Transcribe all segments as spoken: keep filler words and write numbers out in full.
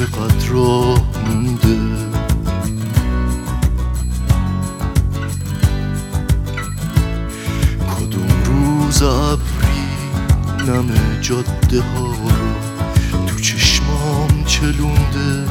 چقدر راه مونده. کدوم روز ابری نم جاده ها رو تو چشمام چلونده.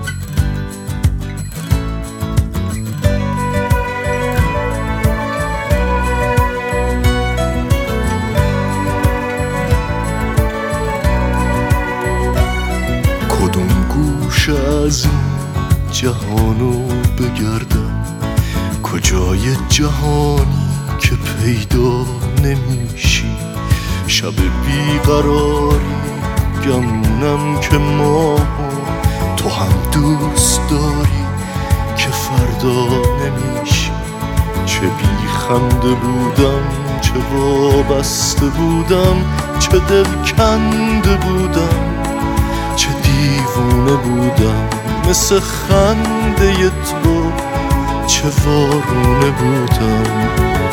کدوم گوش از این جهانو بگردم، کجای جهانی که پیدا نمیشی. شب بیقراری گمونم که ما تو هم دوست داری که فردا نمیشی. چه بی خنده بودم، چه وابسته بودم، چه دل کنده بودم، چه دیوونه بودم. مثل خنده تو چه وارونه بودم.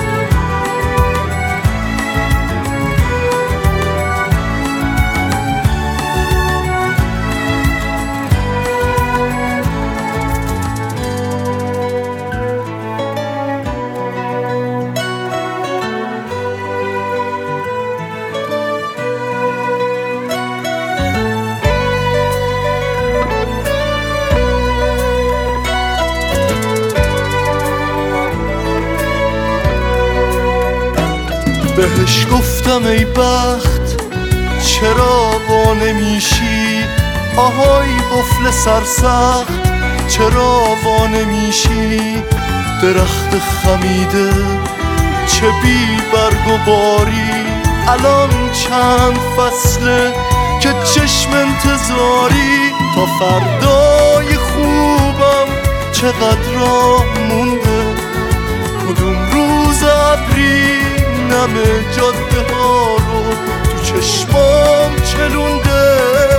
بهش گفتم ای بخت چرا وا نمیشی، آهای قفل سرسخت چرا وا نمیشی. درخت خمیده چه بی برگ و باری، الان چند فصله که چشم انتظاری. تا فردای خوبم چقدر راه مونده. کدوم روز ابری نم جاده ها رو تو چشمام چلونده.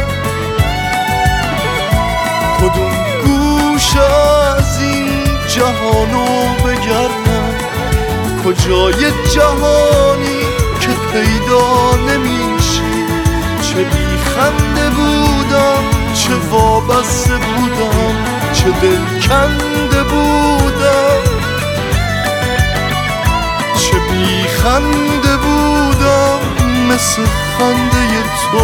کدوم گوش از این جهانو بگردم، کجای جهانی که پیدا نمیشی. چه بی خنده بودم، چه وابسته بودم، چه دل کنده بودم، چه بی خنده بودم. مثل خنده تو